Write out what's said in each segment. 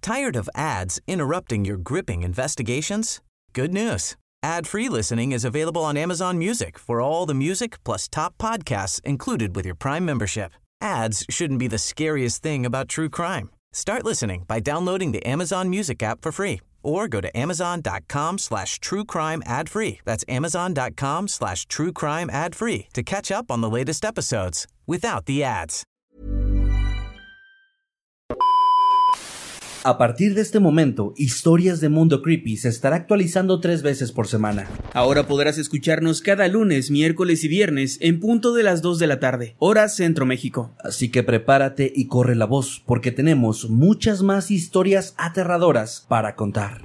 Tired of ads interrupting your gripping investigations? Good news. Ad-free listening is available on Amazon Music for all the music plus top podcasts included with your Prime membership. Ads shouldn't be the scariest thing about true crime. Start listening by downloading the Amazon Music app for free or go to amazon.com/truecrime ad-free. That's amazon.com/truecrime ad-free to catch up on the latest episodes without the ads. A partir de este momento, Historias de Mundo Creepy se estará actualizando 3 veces por semana. Ahora podrás escucharnos cada lunes, miércoles y viernes en punto de las 2 de la tarde, hora Centro México. Así que prepárate y corre la voz, porque tenemos muchas más historias aterradoras para contar.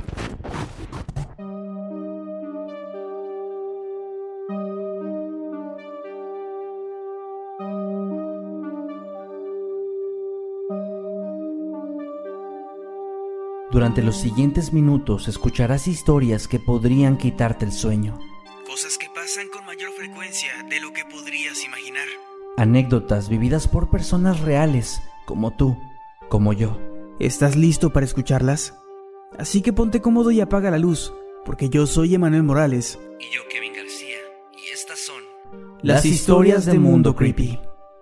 Durante los siguientes minutos escucharás historias que podrían quitarte el sueño. Cosas que pasan con mayor frecuencia de lo que podrías imaginar. Anécdotas vividas por personas reales, como tú, como yo. ¿Estás listo para escucharlas? Así que ponte cómodo y apaga la luz, porque yo soy Emanuel Morales. Y yo Kevin García, y estas son las historias de Mundo Creepy.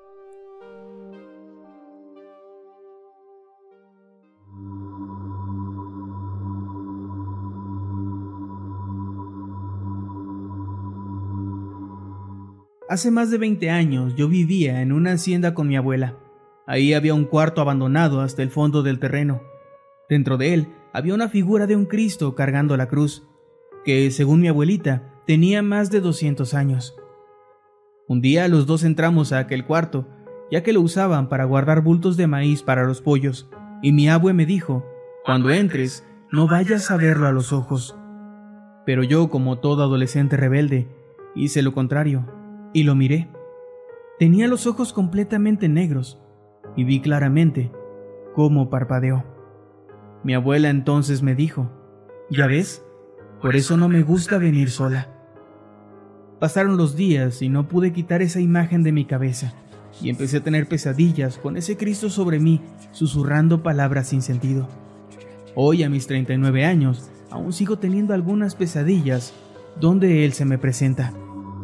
Hace más de 20 años yo vivía en una hacienda con mi abuela. Ahí había un cuarto abandonado hasta el fondo del terreno. Dentro de él había una figura de un Cristo cargando la cruz, que, según mi abuelita, tenía más de 200 años. Un día los dos entramos a aquel cuarto, ya que lo usaban para guardar bultos de maíz para los pollos, y mi abue me dijo, cuando entres, no vayas a verlo a los ojos. Pero yo, como todo adolescente rebelde, hice lo contrario. Y lo miré. Tenía los ojos completamente negros y vi claramente cómo parpadeó. Mi abuela entonces me dijo, ¿ya ves? Por eso no me gusta venir sola. Pasaron los días y no pude quitar esa imagen de mi cabeza y empecé a tener pesadillas con ese Cristo sobre mí, susurrando palabras sin sentido. Hoy, a mis 39 años, aún sigo teniendo algunas pesadillas donde Él se me presenta.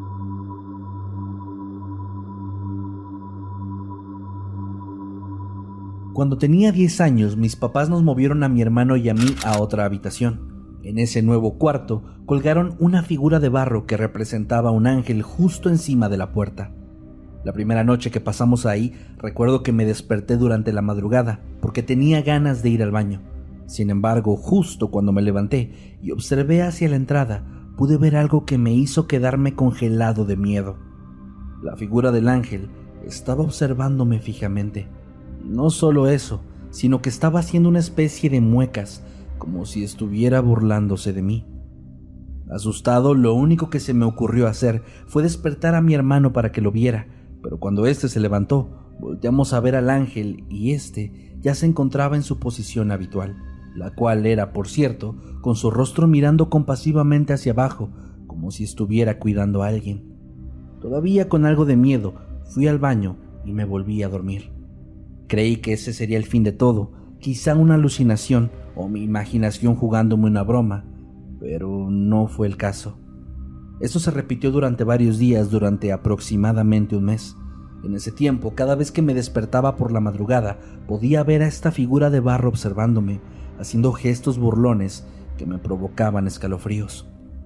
Cuando tenía 10 años, mis papás nos movieron a mi hermano y a mí a otra habitación. En ese nuevo cuarto colgaron una figura de barro que representaba un ángel justo encima de la puerta. La primera noche que pasamos ahí, recuerdo que me desperté durante la madrugada porque tenía ganas de ir al baño. Sin embargo, justo cuando me levanté y observé hacia la entrada, pude ver algo que me hizo quedarme congelado de miedo. La figura del ángel estaba observándome fijamente. No solo eso, sino que estaba haciendo una especie de muecas, como si estuviera burlándose de mí. Asustado, lo único que se me ocurrió hacer fue despertar a mi hermano para que lo viera, pero cuando éste se levantó, volteamos a ver al ángel y éste ya se encontraba en su posición habitual, la cual era, por cierto, con su rostro mirando compasivamente hacia abajo, como si estuviera cuidando a alguien. Todavía con algo de miedo, fui al baño y me volví a dormir. Creí que ese sería el fin de todo, quizá una alucinación o mi imaginación jugándome una broma, pero no fue el caso. Esto se repitió durante varios días, durante aproximadamente un mes. En ese tiempo, cada vez que me despertaba por la madrugada, podía ver a esta figura de barro observándome, haciendo gestos burlones que me provocaban escalofríos.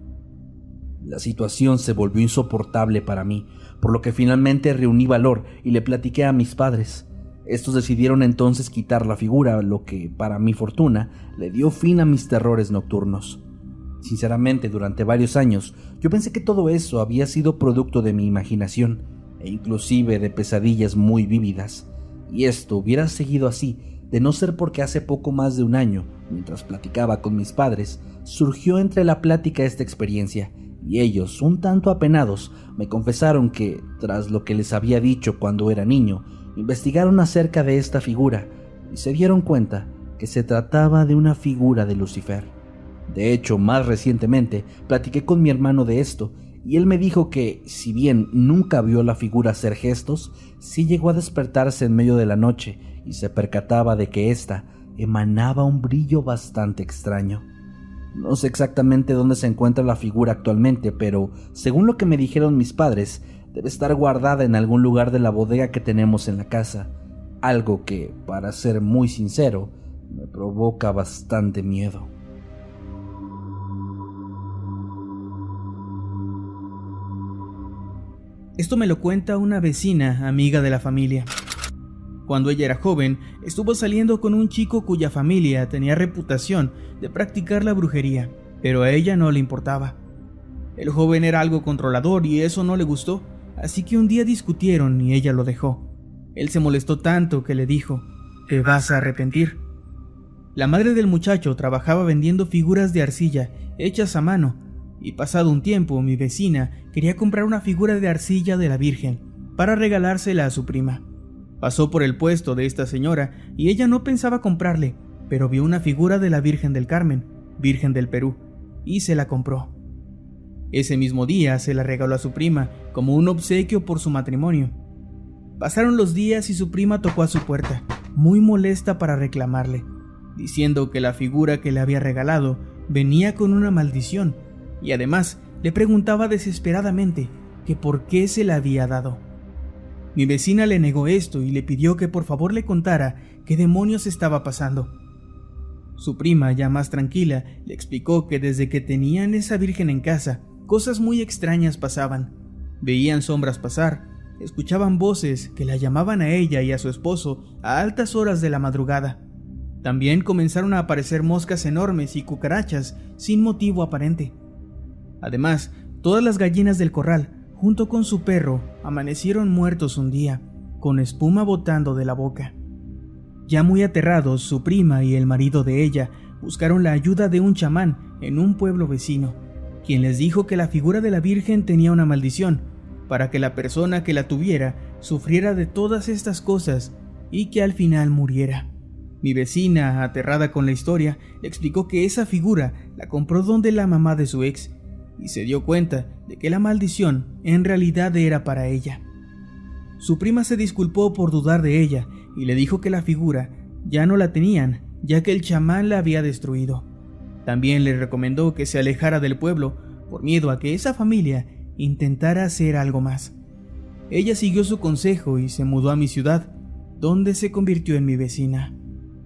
La situación se volvió insoportable para mí, por lo que finalmente reuní valor y le platiqué a mis padres. Estos decidieron entonces quitar la figura, lo que, para mi fortuna, le dio fin a mis terrores nocturnos. Sinceramente, durante varios años, yo pensé que todo eso había sido producto de mi imaginación, e inclusive de pesadillas muy vívidas. Y esto hubiera seguido así, de no ser porque hace poco más de un año, mientras platicaba con mis padres, surgió entre la plática esta experiencia, y ellos, un tanto apenados, me confesaron que, tras lo que les había dicho cuando era niño, investigaron acerca de esta figura y se dieron cuenta que se trataba de una figura de Lucifer. De hecho, más recientemente platiqué con mi hermano de esto y él me dijo que, si bien nunca vio la figura hacer gestos, sí llegó a despertarse en medio de la noche y se percataba de que ésta emanaba un brillo bastante extraño. No sé exactamente dónde se encuentra la figura actualmente, pero según lo que me dijeron mis padres, debe estar guardada en algún lugar de la bodega que tenemos en la casa, algo que, para ser muy sincero, me provoca bastante miedo. Esto me lo cuenta una vecina, amiga de la familia. Cuando ella era joven, estuvo saliendo con un chico cuya familia tenía reputación de practicar la brujería, pero a ella no le importaba. El joven era algo controlador y eso no le gustó, así que un día discutieron y ella lo dejó. Él se molestó tanto que le dijo: «Te vas a arrepentir». La madre del muchacho trabajaba vendiendo figuras de arcilla hechas a mano, y pasado un tiempo mi vecina quería comprar una figura de arcilla de la Virgen para regalársela a su prima. Pasó por el puesto de esta señora y ella no pensaba comprarle, pero vio una figura de la Virgen del Carmen, Virgen del Perú, y se la compró. Ese mismo día se la regaló a su prima como un obsequio por su matrimonio. Pasaron los días y su prima tocó a su puerta, muy molesta para reclamarle, diciendo que la figura que le había regalado venía con una maldición, y además le preguntaba desesperadamente que por qué se la había dado. Mi vecina le negó esto y le pidió que por favor le contara qué demonios estaba pasando. Su prima, ya más tranquila, le explicó que desde que tenían esa virgen en casa, cosas muy extrañas pasaban. Veían sombras pasar, escuchaban voces que la llamaban a ella y a su esposo a altas horas de la madrugada. También comenzaron a aparecer moscas enormes y cucarachas sin motivo aparente. Además, todas las gallinas del corral, junto con su perro, amanecieron muertos un día, con espuma botando de la boca. Ya muy aterrados, su prima y el marido de ella buscaron la ayuda de un chamán en un pueblo vecino, quien les dijo que la figura de la Virgen tenía una maldición, para que la persona que la tuviera sufriera de todas estas cosas y que al final muriera. Mi vecina, aterrada con la historia, le explicó que esa figura la compró donde la mamá de su ex, y se dio cuenta de que la maldición en realidad era para ella. Su prima se disculpó por dudar de ella y le dijo que la figura ya no la tenían, ya que el chamán la había destruido. También le recomendó que se alejara del pueblo por miedo a que esa familia intentara hacer algo más. Ella siguió su consejo y se mudó a mi ciudad, donde se convirtió en mi vecina.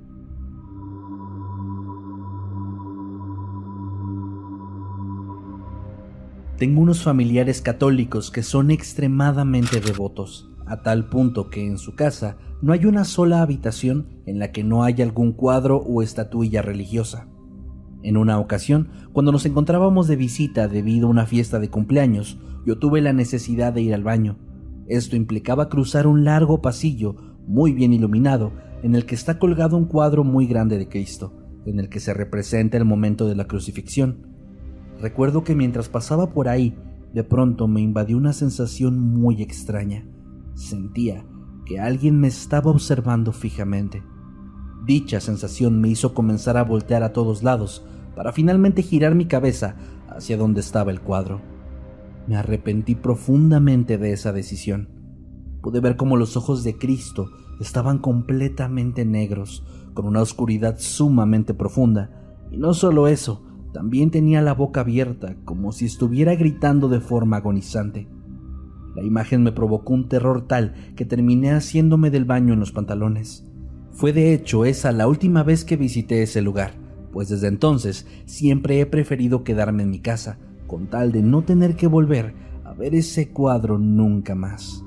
Tengo unos familiares católicos que son extremadamente devotos, a tal punto que en su casa no hay una sola habitación en la que no haya algún cuadro o estatuilla religiosa. En una ocasión, cuando nos encontrábamos de visita debido a una fiesta de cumpleaños, yo tuve la necesidad de ir al baño. Esto implicaba cruzar un largo pasillo muy bien iluminado en el que está colgado un cuadro muy grande de Cristo, en el que se representa el momento de la crucifixión. Recuerdo que mientras pasaba por ahí, de pronto me invadió una sensación muy extraña. Sentía que alguien me estaba observando fijamente. Dicha sensación me hizo comenzar a voltear a todos lados para finalmente girar mi cabeza hacia donde estaba el cuadro. Me arrepentí profundamente de esa decisión. Pude ver cómo los ojos de Cristo estaban completamente negros, con una oscuridad sumamente profunda, y no solo eso, también tenía la boca abierta, como si estuviera gritando de forma agonizante. La imagen me provocó un terror tal que terminé haciéndome del baño en los pantalones. Fue de hecho esa la última vez que visité ese lugar, pues desde entonces siempre he preferido quedarme en mi casa, con tal de no tener que volver a ver ese cuadro nunca más.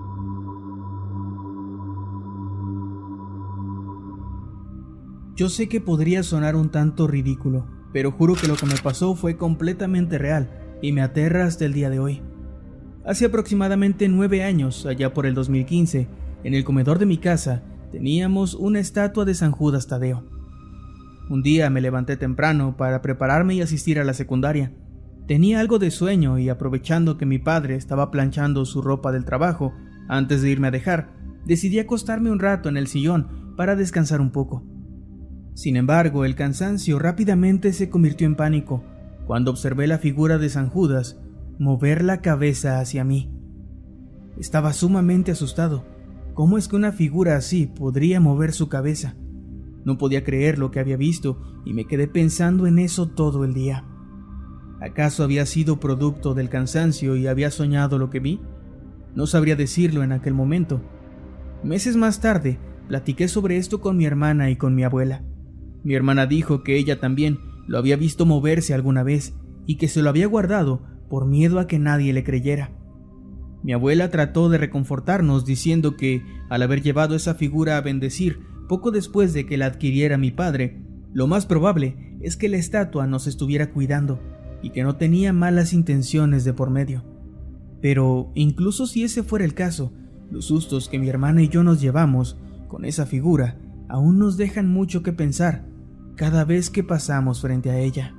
Yo sé que podría sonar un tanto ridículo, pero juro que lo que me pasó fue completamente real y me aterra hasta el día de hoy. Hace aproximadamente 9 años, allá por el 2015, en el comedor de mi casa, teníamos una estatua de San Judas Tadeo. Un día me levanté temprano para prepararme y asistir a la secundaria. Tenía algo de sueño y aprovechando que mi padre estaba planchando su ropa del trabajo antes de irme a dejar, decidí acostarme un rato en el sillón para descansar un poco. Sin embargo, el cansancio rápidamente se convirtió en pánico cuando observé la figura de San Judas mover la cabeza hacia mí. Estaba sumamente asustado. ¿Cómo es que una figura así podría mover su cabeza? No podía creer lo que había visto y me quedé pensando en eso todo el día. ¿Acaso había sido producto del cansancio y había soñado lo que vi? No sabría decirlo en aquel momento. Meses más tarde, platiqué sobre esto con mi hermana y con mi abuela. Mi hermana dijo que ella también lo había visto moverse alguna vez y que se lo había guardado por miedo a que nadie le creyera. Mi abuela trató de reconfortarnos diciendo que, al haber llevado esa figura a bendecir poco después de que la adquiriera mi padre, lo más probable es que la estatua nos estuviera cuidando y que no tenía malas intenciones de por medio. Pero incluso si ese fuera el caso, los sustos que mi hermana y yo nos llevamos con esa figura aún nos dejan mucho que pensar cada vez que pasamos frente a ella.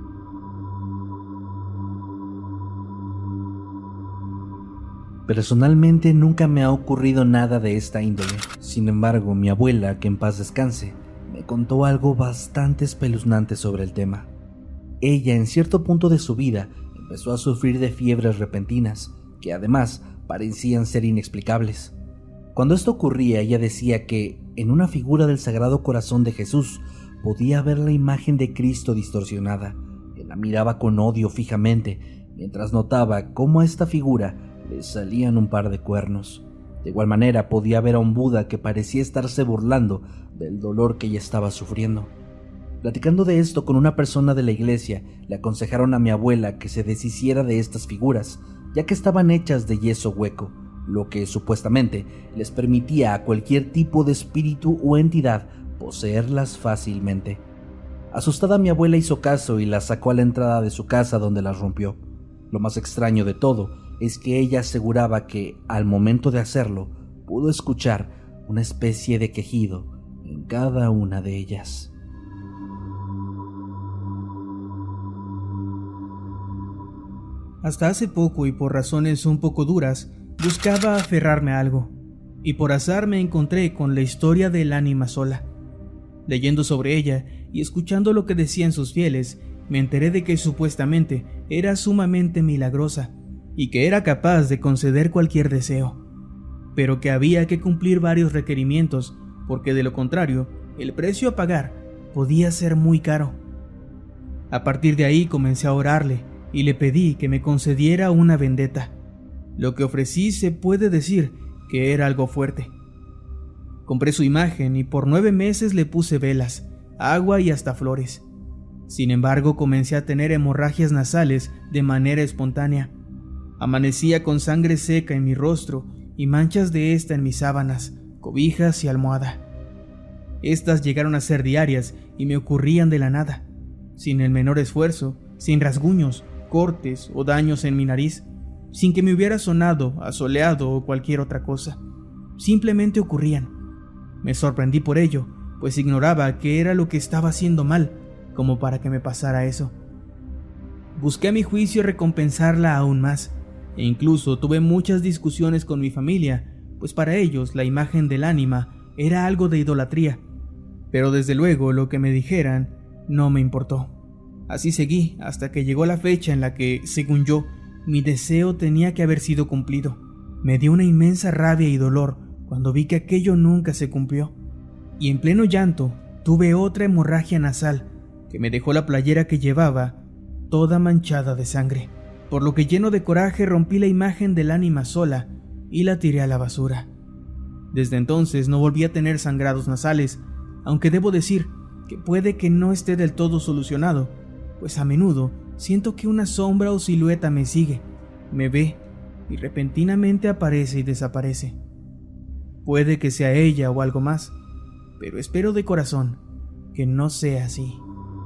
Personalmente nunca me ha ocurrido nada de esta índole. Sin embargo, mi abuela, que en paz descanse, me contó algo bastante espeluznante sobre el tema. Ella, en cierto punto de su vida, empezó a sufrir de fiebres repentinas, que además parecían ser inexplicables. Cuando esto ocurría, ella decía que en una figura del Sagrado Corazón de Jesús podía ver la imagen de Cristo distorsionada, que la miraba con odio fijamente, mientras notaba cómo a esta figura le salían un par de cuernos. De igual manera podía ver a un Buda que parecía estarse burlando del dolor que ella estaba sufriendo. Platicando de esto con una persona de la iglesia, le aconsejaron a mi abuela que se deshiciera de estas figuras, ya que estaban hechas de yeso hueco, lo que supuestamente les permitía a cualquier tipo de espíritu o entidad poseerlas fácilmente. Asustada, mi abuela hizo caso y las sacó a la entrada de su casa, donde las rompió. Lo más extraño de todo es que ella aseguraba que, al momento de hacerlo, pudo escuchar una especie de quejido en cada una de ellas. Hasta hace poco, y por razones un poco duras, buscaba aferrarme a algo, y por azar me encontré con la historia del ánima sola. Leyendo sobre ella y escuchando lo que decían sus fieles, me enteré de que supuestamente era sumamente milagrosa y que era capaz de conceder cualquier deseo, pero que había que cumplir varios requerimientos, porque de lo contrario, el precio a pagar podía ser muy caro. A partir de ahí comencé a orarle y le pedí que me concediera una vendetta. Lo que ofrecí se puede decir que era algo fuerte. Compré su imagen y por 9 meses le puse velas, agua y hasta flores. Sin embargo, comencé a tener hemorragias nasales de manera espontánea. Amanecía con sangre seca en mi rostro y manchas de esta en mis sábanas, cobijas y almohada. Estas llegaron a ser diarias y me ocurrían de la nada, sin el menor esfuerzo, sin rasguños, cortes o daños en mi nariz, sin que me hubiera sonado, asoleado o cualquier otra cosa. Simplemente ocurrían. Me sorprendí por ello, pues ignoraba qué era lo que estaba haciendo mal, como para que me pasara eso. Busqué a mi juicio recompensarla aún más, e incluso tuve muchas discusiones con mi familia, pues para ellos la imagen del ánima era algo de idolatría, pero desde luego lo que me dijeran no me importó. Así seguí hasta que llegó la fecha en la que, según yo, mi deseo tenía que haber sido cumplido. Me dio una inmensa rabia y dolor cuando vi que aquello nunca se cumplió, y en pleno llanto tuve otra hemorragia nasal que me dejó la playera que llevaba toda manchada de sangre, por lo que, lleno de coraje, rompí la imagen del ánima sola y la tiré a la basura. Desde entonces no volví a tener sangrados nasales, aunque debo decir que puede que no esté del todo solucionado, pues a menudo siento que una sombra o silueta me sigue, me ve y repentinamente aparece y desaparece. Puede que sea ella o algo más, pero espero de corazón que no sea así.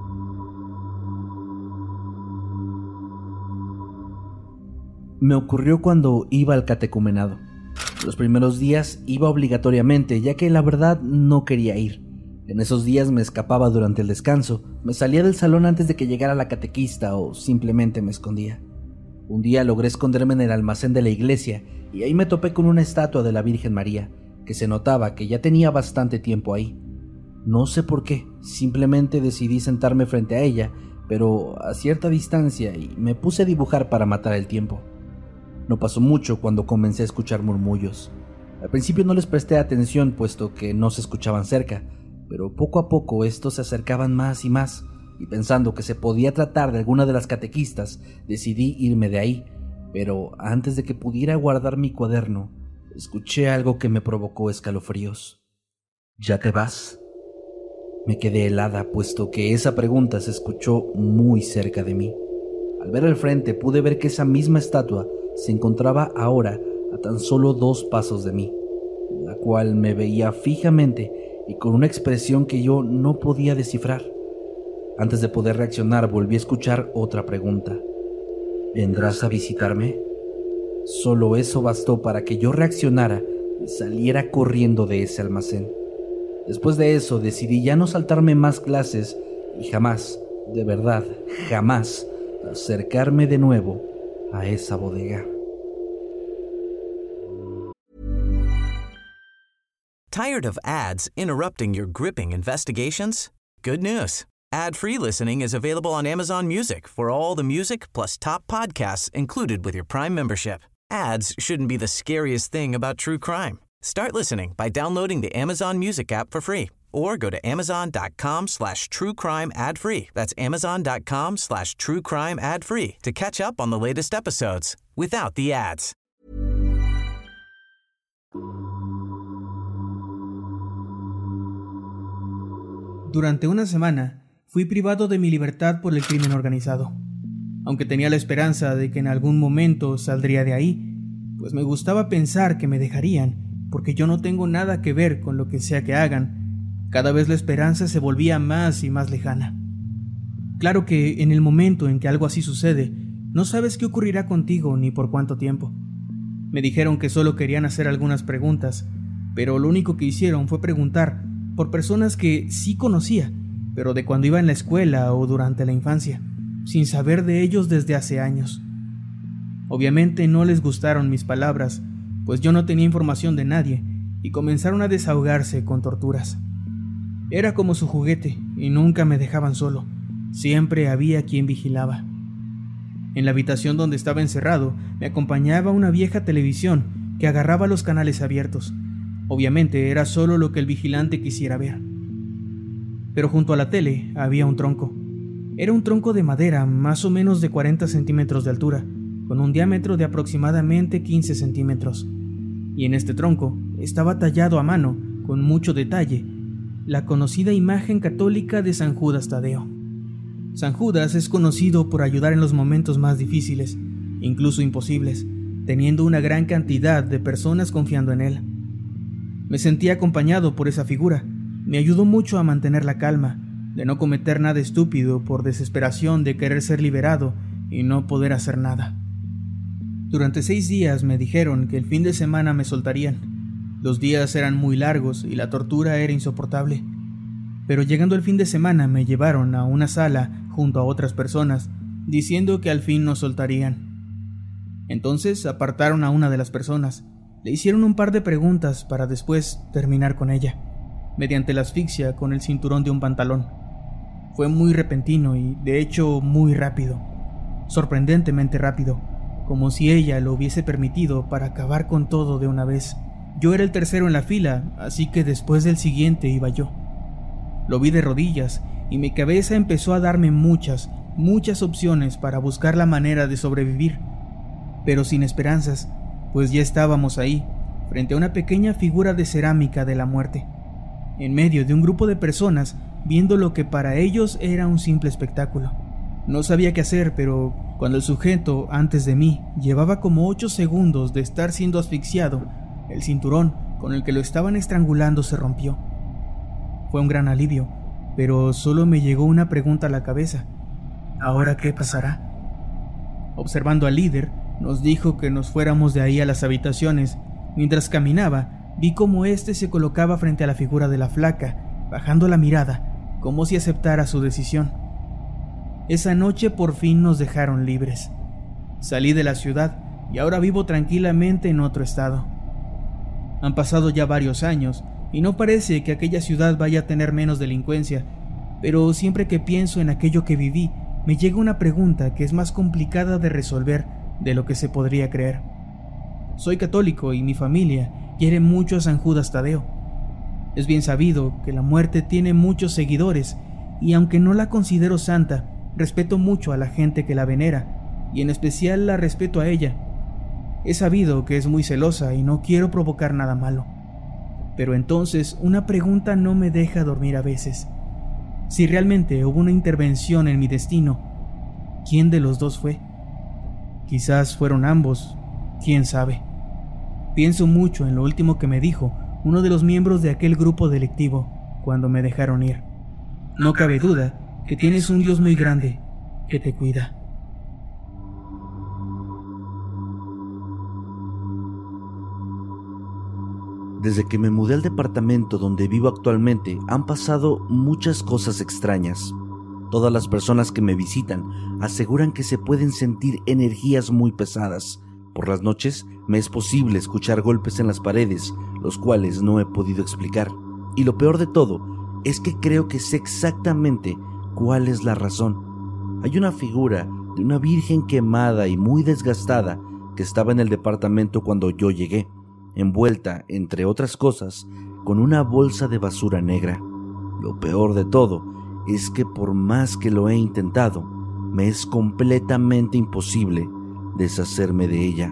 Me ocurrió cuando iba al catecumenado. Los primeros días iba obligatoriamente, ya que la verdad no quería ir. En esos días me escapaba durante el descanso, me salía del salón antes de que llegara la catequista o simplemente me escondía. Un día logré esconderme en el almacén de la iglesia y ahí me topé con una estatua de la Virgen María, que se notaba que ya tenía bastante tiempo ahí. No sé por qué, simplemente decidí sentarme frente a ella, pero a cierta distancia, y me puse a dibujar para matar el tiempo. No pasó mucho cuando comencé a escuchar murmullos. Al principio no les presté atención puesto que no se escuchaban cerca, pero poco a poco estos se acercaban más y más, y pensando que se podía tratar de alguna de las catequistas, decidí irme de ahí, pero antes de que pudiera guardar mi cuaderno, escuché algo que me provocó escalofríos. ¿Ya te vas? Me quedé helada, puesto que esa pregunta se escuchó muy cerca de mí. Al ver al frente pude ver que esa misma estatua se encontraba ahora a tan solo 2 pasos de mí, la cual me veía fijamente y con una expresión que yo no podía descifrar. Antes de poder reaccionar, volví a escuchar otra pregunta. ¿Vendrás a visitarme? Solo eso bastó para que yo reaccionara y saliera corriendo de ese almacén. Después de eso decidí ya no saltarme más clases y jamás, de verdad, jamás, acercarme de nuevo a esa bodega. Tired of ads interrupting your gripping investigations? Good news. Ad-free listening is available on Amazon Music for all the music plus top podcasts included with your Prime membership. Ads shouldn't be the scariest thing about true crime. Start listening by downloading the Amazon Music app for free or go to amazon.com/truecrime ad-free. That's amazon.com/truecrime ad-free to catch up on the latest episodes without the ads. Durante una semana, fui privado de mi libertad por el crimen organizado. Aunque tenía la esperanza de que en algún momento saldría de ahí, pues me gustaba pensar que me dejarían, porque yo no tengo nada que ver con lo que sea que hagan. Cada vez la esperanza se volvía más y más lejana. Claro que en el momento en que algo así sucede, no sabes qué ocurrirá contigo ni por cuánto tiempo. Me dijeron que solo querían hacer algunas preguntas, pero lo único que hicieron fue preguntar por personas que sí conocía, pero de cuando iba en la escuela o durante la infancia, sin saber de ellos desde hace años. Obviamente no les gustaron mis palabras, pues yo no tenía información de nadie, y comenzaron a desahogarse con torturas. Era como su juguete, y nunca me dejaban solo. Siempre había quien vigilaba. En la habitación donde estaba encerrado, me acompañaba una vieja televisión que agarraba los canales abiertos. Obviamente era solo lo que el vigilante quisiera ver. Pero junto a la tele había un tronco. Era un tronco de madera más o menos de 40 centímetros de altura, con un diámetro de aproximadamente 15 centímetros. Y en este tronco estaba tallado a mano, con mucho detalle, la conocida imagen católica de San Judas Tadeo. San Judas es conocido por ayudar en los momentos más difíciles, incluso imposibles, teniendo una gran cantidad de personas confiando en él. Me sentí acompañado por esa figura. Me ayudó mucho a mantener la calma, de no cometer nada estúpido por desesperación de querer ser liberado y no poder hacer nada. Durante 6 días me dijeron que el fin de semana me soltarían. Los días eran muy largos y la tortura era insoportable. Pero llegando el fin de semana me llevaron a una sala junto a otras personas, diciendo que al fin nos soltarían. Entonces apartaron a una de las personas, le hicieron un par de preguntas para después terminar con ella, mediante la asfixia con el cinturón de un pantalón. Fue muy repentino y, de hecho, muy rápido. Sorprendentemente rápido, como si ella lo hubiese permitido para acabar con todo de una vez. Yo era el tercero en la fila, así que después del siguiente iba yo. Lo vi de rodillas y mi cabeza empezó a darme muchas opciones para buscar la manera de sobrevivir, pero sin esperanzas, pues ya estábamos ahí, frente a una pequeña figura de cerámica de la muerte, en medio de un grupo de personas viendo lo que para ellos era un simple espectáculo. No sabía qué hacer, pero cuando el sujeto antes de mí llevaba como 8 segundos de estar siendo asfixiado, el cinturón con el que lo estaban estrangulando se rompió. Fue un gran alivio, pero solo me llegó una pregunta a la cabeza. ¿Ahora qué pasará? Observando al líder, nos dijo que nos fuéramos de ahí a las habitaciones. Mientras caminaba, vi cómo éste se colocaba frente a la figura de la flaca, bajando la mirada, como si aceptara su decisión. Esa noche por fin nos dejaron libres. Salí de la ciudad y ahora vivo tranquilamente en otro estado. Han pasado ya varios años y no parece que aquella ciudad vaya a tener menos delincuencia, pero siempre que pienso en aquello que viví, me llega una pregunta que es más complicada de resolver de lo que se podría creer. Soy católico y mi familia quiere mucho a San Judas Tadeo. Es bien sabido que la muerte tiene muchos seguidores y aunque no la considero santa, respeto mucho a la gente que la venera y en especial la respeto a ella. He sabido que es muy celosa y no quiero provocar nada malo. Pero entonces una pregunta no me deja dormir a veces. Si realmente hubo una intervención en mi destino, ¿quién de los dos fue? Quizás fueron ambos, quién sabe. Pienso mucho en lo último que me dijo uno de los miembros de aquel grupo delictivo cuando me dejaron ir. No cabe duda que tienes un Dios muy grande que te cuida. Desde que me mudé al departamento donde vivo actualmente, han pasado muchas cosas extrañas. Todas las personas que me visitan aseguran que se pueden sentir energías muy pesadas. Por las noches me es posible escuchar golpes en las paredes, los cuales no he podido explicar. Y lo peor de todo es que creo que sé exactamente cuál es la razón. Hay una figura de una virgen quemada y muy desgastada que estaba en el departamento cuando yo llegué, envuelta, entre otras cosas, con una bolsa de basura negra. Lo peor de todo es que por más que lo he intentado, me es completamente imposible deshacerme de ella.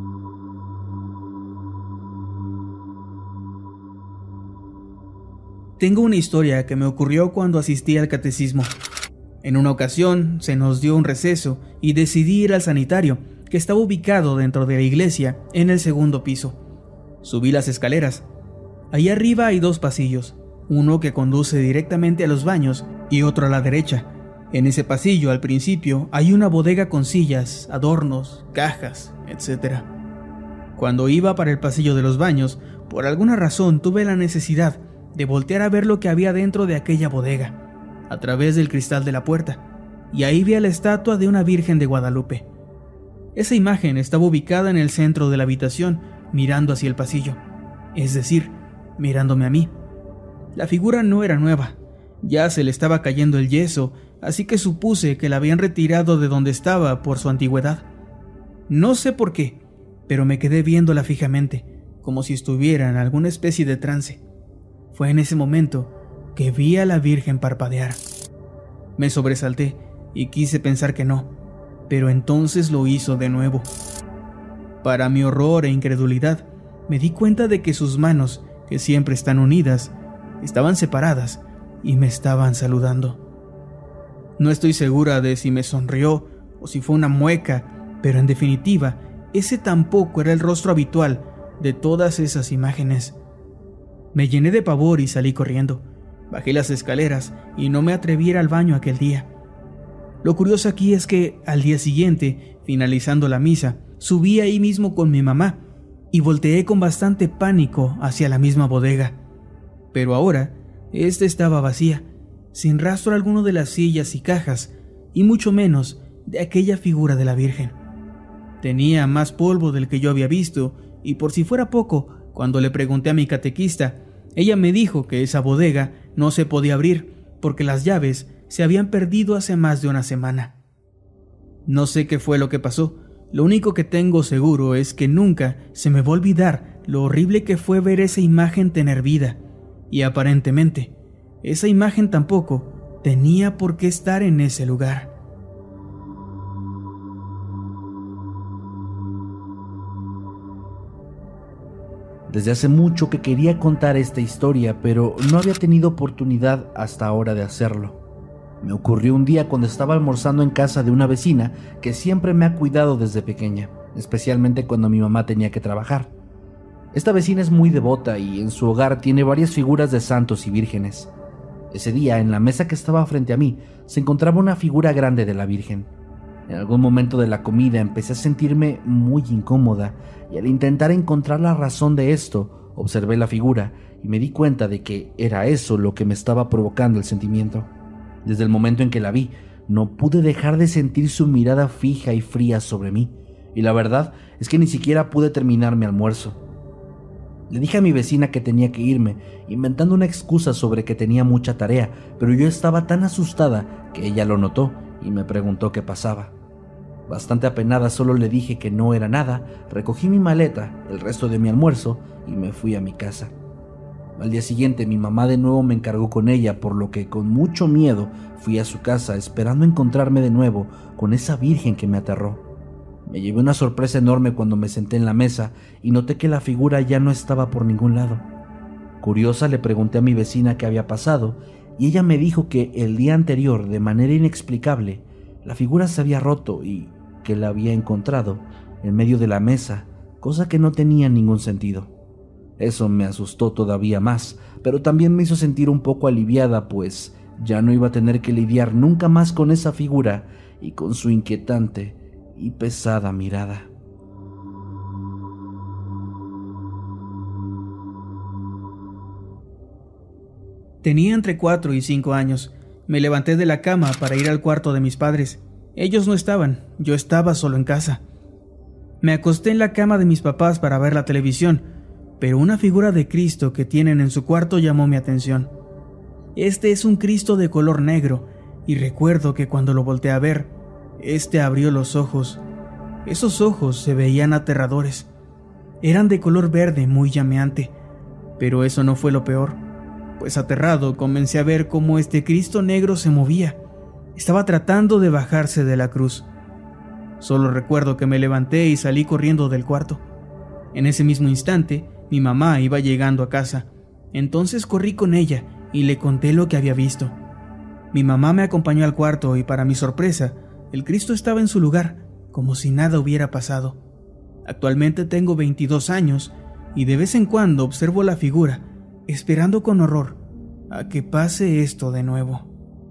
Tengo una historia que me ocurrió cuando asistí al catecismo. En una ocasión se nos dio un receso y decidí ir al sanitario, que estaba ubicado dentro de la iglesia, en el segundo piso. Subí las escaleras. Ahí arriba hay dos pasillos, uno que conduce directamente a los baños y otro a la derecha. En ese pasillo, al principio, hay una bodega con sillas, adornos, cajas, etc. Cuando iba para el pasillo de los baños, por alguna razón tuve la necesidad de voltear a ver lo que había dentro de aquella bodega, a través del cristal de la puerta, y ahí vi a la estatua de una Virgen de Guadalupe. Esa imagen estaba ubicada en el centro de la habitación, mirando hacia el pasillo, es decir, mirándome a mí. La figura no era nueva, ya se le estaba cayendo el yeso, así que supuse que la habían retirado de donde estaba por su antigüedad. No sé por qué, pero me quedé viéndola fijamente, como si estuviera en alguna especie de trance. Fue en ese momento que vi a la Virgen parpadear. Me sobresalté y quise pensar que no, pero entonces lo hizo de nuevo. Para mi horror e incredulidad, me di cuenta de que sus manos, que siempre están unidas, estaban separadas y me estaban saludando. No estoy segura de si me sonrió o si fue una mueca, pero en definitiva, ese tampoco era el rostro habitual de todas esas imágenes. Me llené de pavor y salí corriendo. Bajé las escaleras y no me atreví a ir al baño aquel día. Lo curioso aquí es que al día siguiente, finalizando la misa, subí ahí mismo con mi mamá y volteé con bastante pánico hacia la misma bodega. Pero ahora, esta estaba vacía, sin rastro alguno de las sillas y cajas, y mucho menos de aquella figura de la Virgen. Tenía más polvo del que yo había visto, y por si fuera poco, cuando le pregunté a mi catequista, ella me dijo que esa bodega no se podía abrir porque las llaves se habían perdido hace más de una semana. No sé qué fue lo que pasó. Lo único que tengo seguro es que nunca se me va a olvidar lo horrible que fue ver esa imagen tener vida, y aparentemente, esa imagen tampoco tenía por qué estar en ese lugar. Desde hace mucho que quería contar esta historia, pero no había tenido oportunidad hasta ahora de hacerlo. Me ocurrió un día cuando estaba almorzando en casa de una vecina que siempre me ha cuidado desde pequeña, especialmente cuando mi mamá tenía que trabajar. Esta vecina es muy devota y en su hogar tiene varias figuras de santos y vírgenes. Ese día, en la mesa que estaba frente a mí, se encontraba una figura grande de la Virgen. En algún momento de la comida empecé a sentirme muy incómoda y al intentar encontrar la razón de esto, observé la figura y me di cuenta de que era eso lo que me estaba provocando el sentimiento. Desde el momento en que la vi, no pude dejar de sentir su mirada fija y fría sobre mí, y la verdad es que ni siquiera pude terminar mi almuerzo. Le dije a mi vecina que tenía que irme, inventando una excusa sobre que tenía mucha tarea, pero yo estaba tan asustada que ella lo notó y me preguntó qué pasaba. Bastante apenada, solo le dije que no era nada, recogí mi maleta, el resto de mi almuerzo y me fui a mi casa. Al día siguiente mi mamá de nuevo me encargó con ella, por lo que con mucho miedo fui a su casa esperando encontrarme de nuevo con esa virgen que me aterró. Me llevé una sorpresa enorme cuando me senté en la mesa y noté que la figura ya no estaba por ningún lado. Curiosa, le pregunté a mi vecina qué había pasado y ella me dijo que el día anterior, de manera inexplicable, la figura se había roto y que la había encontrado en medio de la mesa, cosa que no tenía ningún sentido. Eso me asustó todavía más, pero también me hizo sentir un poco aliviada, pues ya no iba a tener que lidiar nunca más con esa figura y con su inquietante y pesada mirada. Tenía entre 4 y 5 años. Me levanté de la cama para ir al cuarto de mis padres. Ellos no estaban, yo estaba solo en casa. Me acosté en la cama de mis papás para ver la televisión, pero una figura de Cristo que tienen en su cuarto llamó mi atención. Este es un Cristo de color negro, y recuerdo que cuando lo volteé a ver, abrió los ojos. Esos ojos se veían aterradores. Eran de color verde muy llameante, pero eso no fue lo peor, pues aterrado comencé a ver cómo Cristo negro se movía. Estaba tratando de bajarse de la cruz. Solo recuerdo que me levanté y salí corriendo del cuarto. En ese mismo instante, mi mamá iba llegando a casa. Entonces corrí con ella y le conté lo que había visto. Mi mamá me acompañó al cuarto y, para mi sorpresa, el Cristo estaba en su lugar, como si nada hubiera pasado. Actualmente tengo 22 años y de vez en cuando observo la figura, esperando con horror a que pase esto de nuevo.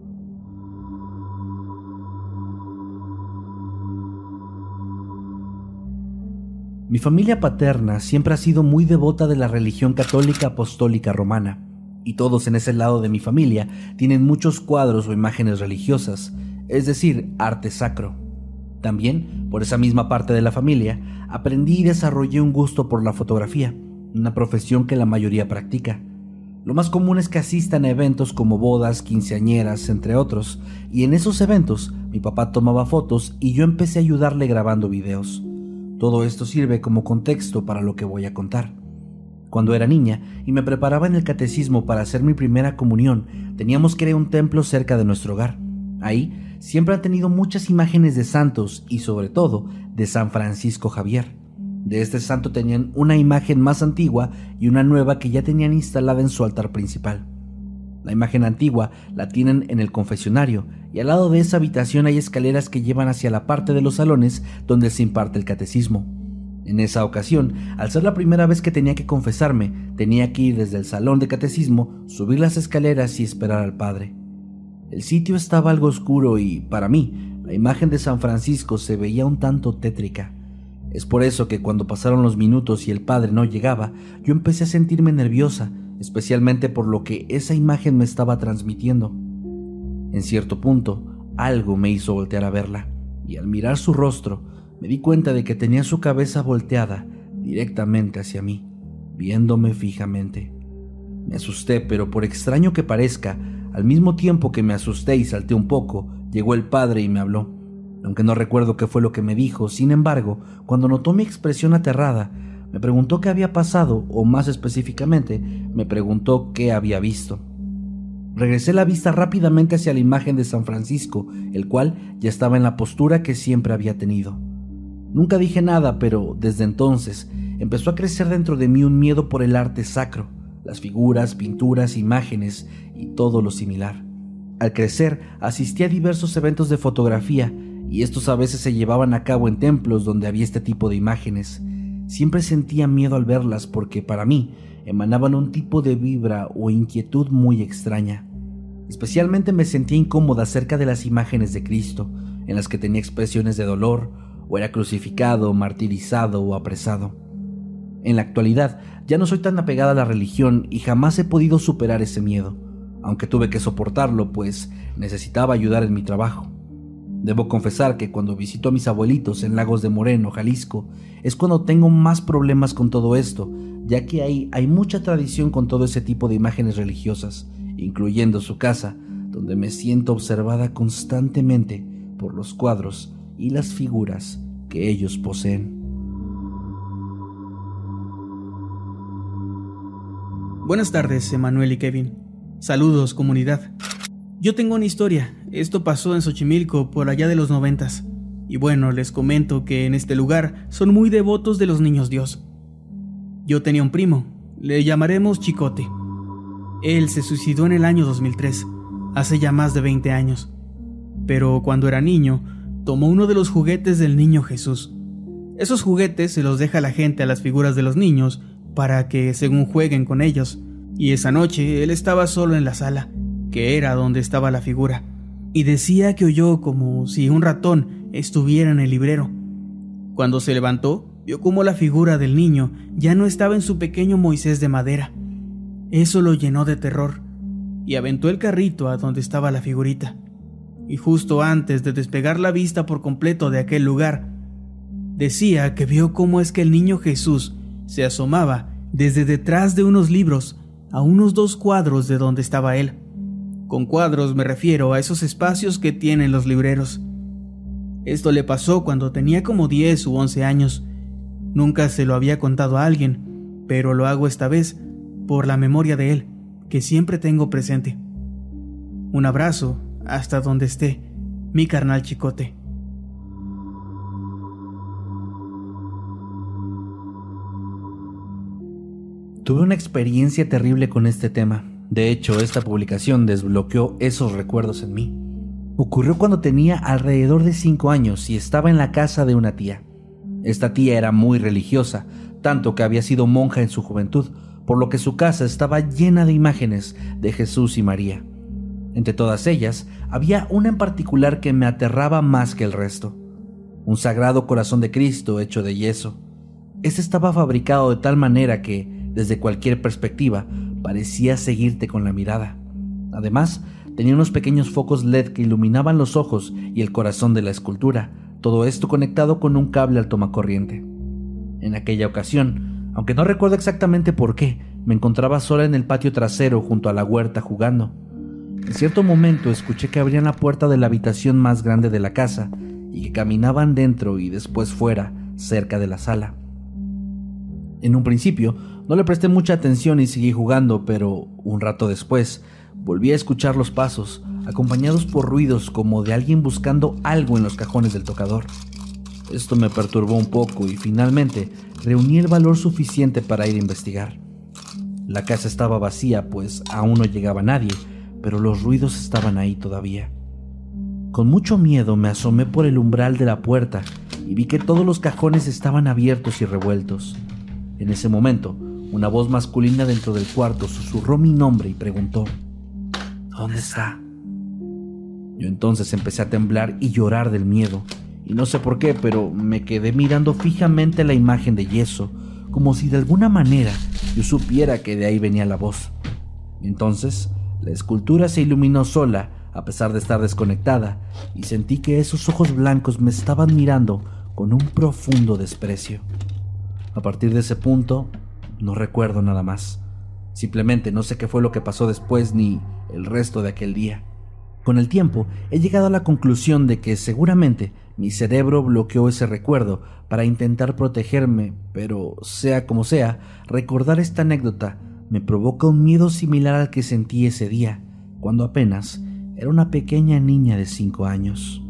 Mi familia paterna siempre ha sido muy devota de la religión católica apostólica romana, y todos en ese lado de mi familia tienen muchos cuadros o imágenes religiosas, es decir, arte sacro. También, por esa misma parte de la familia, aprendí y desarrollé un gusto por la fotografía, una profesión que la mayoría practica. Lo más común es que asistan a eventos como bodas, quinceañeras, entre otros, y en esos eventos mi papá tomaba fotos y yo empecé a ayudarle grabando videos. Todo esto sirve como contexto para lo que voy a contar. Cuando era niña y me preparaba en el catecismo para hacer mi primera comunión, teníamos que ir a un templo cerca de nuestro hogar. Ahí siempre han tenido muchas imágenes de santos y sobre todo de San Francisco Javier. De este santo tenían una imagen más antigua y una nueva que ya tenían instalada en su altar principal. La imagen antigua la tienen en el confesionario y al lado de esa habitación hay escaleras que llevan hacia la parte de los salones donde se imparte el catecismo. En esa ocasión, al ser la primera vez que tenía que confesarme, tenía que ir desde el salón de catecismo, subir las escaleras y esperar al padre. El sitio estaba algo oscuro y, para mí, la imagen de San Francisco se veía un tanto tétrica. Es por eso que cuando pasaron los minutos y el padre no llegaba, yo empecé a sentirme nerviosa, especialmente por lo que esa imagen me estaba transmitiendo. En cierto punto, algo me hizo voltear a verla, y al mirar su rostro, me di cuenta de que tenía su cabeza volteada directamente hacia mí, viéndome fijamente. Me asusté, pero por extraño que parezca, al mismo tiempo que me asusté y salté un poco, llegó el padre y me habló. Aunque no recuerdo qué fue lo que me dijo, sin embargo, cuando notó mi expresión aterrada, me preguntó qué había pasado, o más específicamente, me preguntó qué había visto. Regresé la vista rápidamente hacia la imagen de San Francisco, el cual ya estaba en la postura que siempre había tenido. Nunca dije nada, pero desde entonces empezó a crecer dentro de mí un miedo por el arte sacro, las figuras, pinturas, imágenes y todo lo similar. Al crecer, asistí a diversos eventos de fotografía y estos a veces se llevaban a cabo en templos donde había este tipo de imágenes. Siempre sentía miedo al verlas porque para mí emanaban un tipo de vibra o inquietud muy extraña. Especialmente me sentía incómoda acerca de las imágenes de Cristo, en las que tenía expresiones de dolor, o era crucificado, martirizado o apresado. En la actualidad ya no soy tan apegada a la religión y jamás he podido superar ese miedo, aunque tuve que soportarlo pues necesitaba ayudar en mi trabajo. Debo confesar que cuando visito a mis abuelitos en Lagos de Moreno, Jalisco, es cuando tengo más problemas con todo esto, ya que ahí hay mucha tradición con todo ese tipo de imágenes religiosas, incluyendo su casa, donde me siento observada constantemente por los cuadros y las figuras que ellos poseen. Buenas tardes, Emanuel y Kevin. Saludos, comunidad. Yo tengo una historia. Esto pasó en Xochimilco por allá de los 90s. Y bueno, les comento que en este lugar son muy devotos de los niños Dios. Yo tenía un primo, le llamaremos Chicote. Él se suicidó en el año 2003, hace ya más de 20 años. Pero cuando era niño, tomó uno de los juguetes del niño Jesús. Esos juguetes se los deja la gente a las figuras de los niños para que según jueguen con ellos. Y esa noche él estaba solo en la sala, que era donde estaba la figura, y decía que oyó como si un ratón estuviera en el librero. Cuando se levantó, vio cómo la figura del niño ya no estaba en su pequeño Moisés de madera. Eso lo llenó de terror, y aventó el carrito a donde estaba la figurita. Y justo antes de despegar la vista por completo de aquel lugar, decía que vio cómo es que el niño Jesús se asomaba desde detrás de unos libros a unos 2 cuadros de donde estaba él. Con cuadros me refiero a esos espacios que tienen los libreros. Esto le pasó cuando tenía como 10 u 11 años. Nunca se lo había contado a alguien, pero lo hago esta vez por la memoria de él, que siempre tengo presente. Un abrazo hasta donde esté, mi carnal Chicote. Tuve una experiencia terrible con este tema. De hecho, esta publicación desbloqueó esos recuerdos en mí. Ocurrió cuando tenía alrededor de 5 años y estaba en la casa de una tía. Esta tía era muy religiosa, tanto que había sido monja en su juventud, por lo que su casa estaba llena de imágenes de Jesús y María. Entre todas ellas, había una en particular que me aterraba más que el resto. Un sagrado corazón de Cristo hecho de yeso. Este estaba fabricado de tal manera que, desde cualquier perspectiva, parecía seguirte con la mirada. Además, tenía unos pequeños focos LED que iluminaban los ojos y el corazón de la escultura, todo esto conectado con un cable al tomacorriente. En aquella ocasión, aunque no recuerdo exactamente por qué, me encontraba sola en el patio trasero junto a la huerta jugando. En cierto momento escuché que abrían la puerta de la habitación más grande de la casa y que caminaban dentro y después fuera, cerca de la sala. En un principio no le presté mucha atención y seguí jugando, pero un rato después volví a escuchar los pasos, acompañados por ruidos como de alguien buscando algo en los cajones del tocador. Esto me perturbó un poco y finalmente reuní el valor suficiente para ir a investigar. La casa estaba vacía, pues aún no llegaba nadie, pero los ruidos estaban ahí todavía. Con mucho miedo me asomé por el umbral de la puerta y vi que todos los cajones estaban abiertos y revueltos. En ese momento, una voz masculina dentro del cuarto susurró mi nombre y preguntó: ¿dónde está? Yo entonces empecé a temblar y llorar del miedo, y no sé por qué, pero me quedé mirando fijamente la imagen de yeso, como si de alguna manera yo supiera que de ahí venía la voz. Entonces, la escultura se iluminó sola, a pesar de estar desconectada, y sentí que esos ojos blancos me estaban mirando con un profundo desprecio. A partir de ese punto, no recuerdo nada más. Simplemente no sé qué fue lo que pasó después ni el resto de aquel día. Con el tiempo, he llegado a la conclusión de que seguramente mi cerebro bloqueó ese recuerdo para intentar protegerme, pero sea como sea, recordar esta anécdota me provoca un miedo similar al que sentí ese día, cuando apenas era una pequeña niña de 5 años.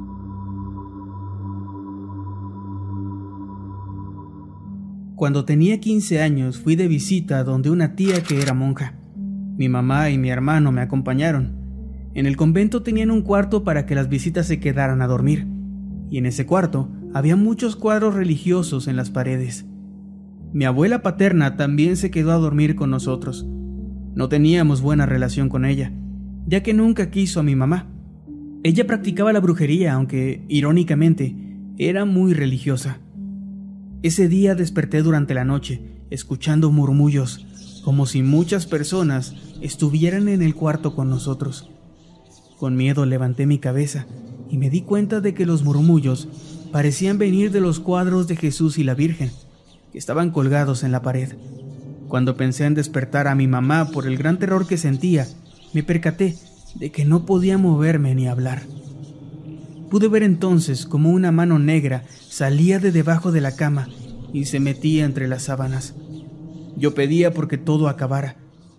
Cuando tenía 15 años fui de visita donde una tía que era monja. Mi mamá y mi hermano me acompañaron. En el convento tenían un cuarto para que las visitas se quedaran a dormir, y en ese cuarto había muchos cuadros religiosos en las paredes. Mi abuela paterna también se quedó a dormir con nosotros. No teníamos buena relación con ella, ya que nunca quiso a mi mamá. Ella practicaba la brujería, aunque, irónicamente, era muy religiosa. Ese día desperté durante la noche, escuchando murmullos, como si muchas personas estuvieran en el cuarto con nosotros. Con miedo levanté mi cabeza y me di cuenta de que los murmullos parecían venir de los cuadros de Jesús y la Virgen, que estaban colgados en la pared. Cuando pensé en despertar a mi mamá por el gran terror que sentía, me percaté de que no podía moverme ni hablar. Pude ver entonces cómo una mano negra salía de debajo de la cama y se metía entre las sábanas. Yo pedía porque todo acabara,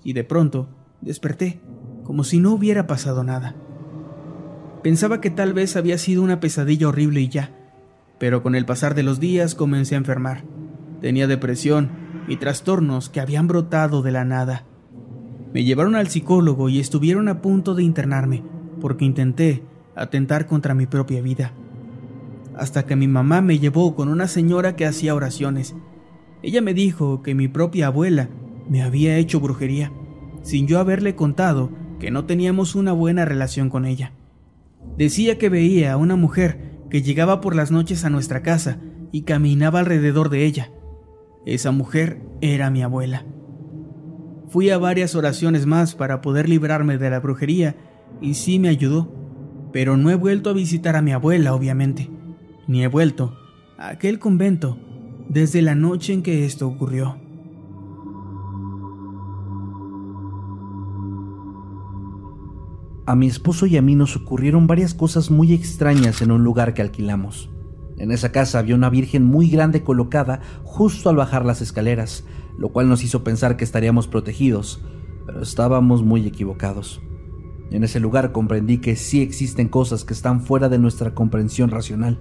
y de pronto desperté, como si no hubiera pasado nada. Pensaba que tal vez había sido una pesadilla horrible y ya, pero con el pasar de los días comencé a enfermar. Tenía depresión y trastornos que habían brotado de la nada. Me llevaron al psicólogo y estuvieron a punto de internarme, porque intenté atentar contra mi propia vida. Hasta que mi mamá me llevó con una señora que hacía oraciones. Ella me dijo que mi propia abuela me había hecho brujería, sin yo haberle contado que no teníamos una buena relación con ella. Decía que veía a una mujer que llegaba por las noches a nuestra casa y caminaba alrededor de ella. Esa mujer era mi abuela. Fui a varias oraciones más para poder librarme de la brujería y sí me ayudó, pero no he vuelto a visitar a mi abuela, obviamente, ni he vuelto a aquel convento desde la noche en que esto ocurrió. A mi esposo y a mí nos ocurrieron varias cosas muy extrañas en un lugar que alquilamos. En esa casa había una virgen muy grande colocada justo al bajar las escaleras, lo cual nos hizo pensar que estaríamos protegidos, pero estábamos muy equivocados. En ese lugar comprendí que sí existen cosas que están fuera de nuestra comprensión racional.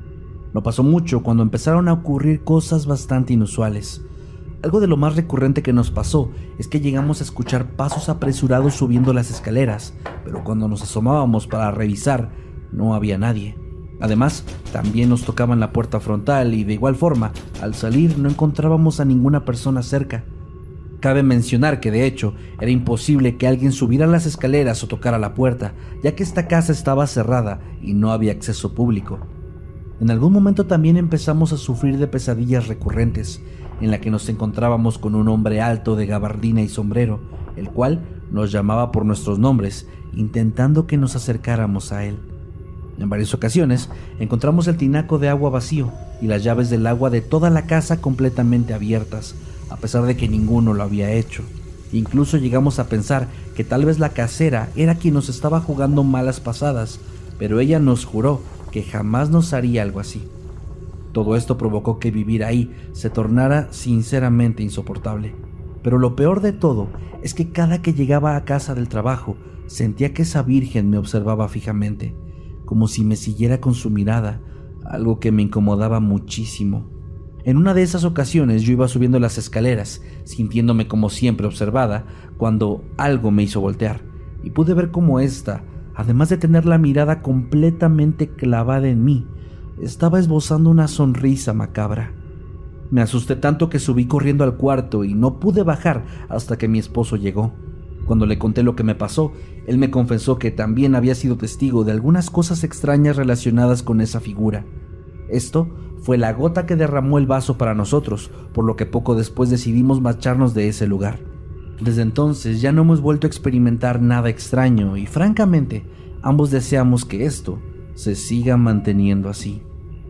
No pasó mucho cuando empezaron a ocurrir cosas bastante inusuales. Algo de lo más recurrente que nos pasó es que llegamos a escuchar pasos apresurados subiendo las escaleras, pero cuando nos asomábamos para revisar, no había nadie. Además, también nos tocaban la puerta frontal y de igual forma, al salir no encontrábamos a ninguna persona cerca. Cabe mencionar que de hecho era imposible que alguien subiera las escaleras o tocara la puerta, ya que esta casa estaba cerrada y no había acceso público. En algún momento también empezamos a sufrir de pesadillas recurrentes, en la que nos encontrábamos con un hombre alto de gabardina y sombrero, el cual nos llamaba por nuestros nombres, intentando que nos acercáramos a él. En varias ocasiones encontramos el tinaco de agua vacío y las llaves del agua de toda la casa completamente abiertas, a pesar de que ninguno lo había hecho. Incluso llegamos a pensar que tal vez la casera era quien nos estaba jugando malas pasadas, pero ella nos juró que jamás nos haría algo así. Todo esto provocó que vivir ahí se tornara sinceramente insoportable. Pero lo peor de todo es que cada que llegaba a casa del trabajo, sentía que esa virgen me observaba fijamente, como si me siguiera con su mirada, algo que me incomodaba muchísimo. En una de esas ocasiones yo iba subiendo las escaleras, sintiéndome como siempre observada, cuando algo me hizo voltear, y pude ver cómo ésta, además de tener la mirada completamente clavada en mí, estaba esbozando una sonrisa macabra. Me asusté tanto que subí corriendo al cuarto y no pude bajar hasta que mi esposo llegó. Cuando le conté lo que me pasó, él me confesó que también había sido testigo de algunas cosas extrañas relacionadas con esa figura. Esto fue la gota que derramó el vaso para nosotros, por lo que poco después decidimos marcharnos de ese lugar. Desde entonces ya no hemos vuelto a experimentar nada extraño y francamente ambos deseamos que esto se siga manteniendo así.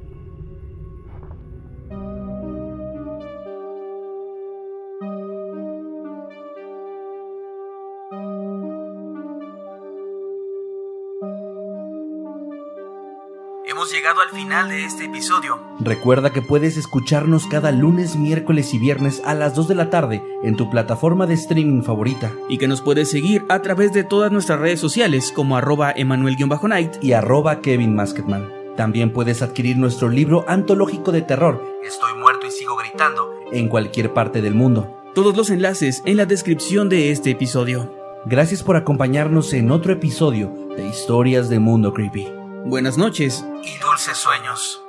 Hemos llegado al final de este episodio. Recuerda que puedes escucharnos cada lunes, miércoles y viernes a las 2 de la tarde en tu plataforma de streaming favorita. Y que nos puedes seguir a través de todas nuestras redes sociales como @Emanuel_Night y @KevinMasketman. También puedes adquirir nuestro libro antológico de terror, Estoy muerto y sigo gritando, en cualquier parte del mundo. Todos los enlaces en la descripción de este episodio. Gracias por acompañarnos en otro episodio de Historias de Mundo Creepy. Buenas noches y dulces sueños.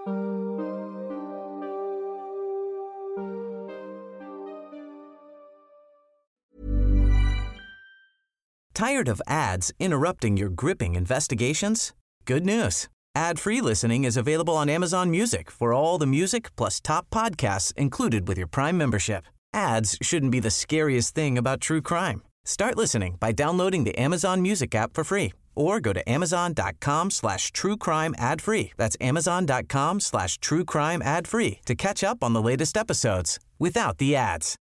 Tired of ads interrupting your gripping investigations? Good news. Ad-free listening is available on Amazon Music for all the music plus top podcasts included with your Prime membership. Ads shouldn't be the scariest thing about true crime. Start listening by downloading the Amazon Music app for free or go to amazon.com/truecrime ad-free. That's amazon.com/truecrime ad-free to catch up on the latest episodes without the ads.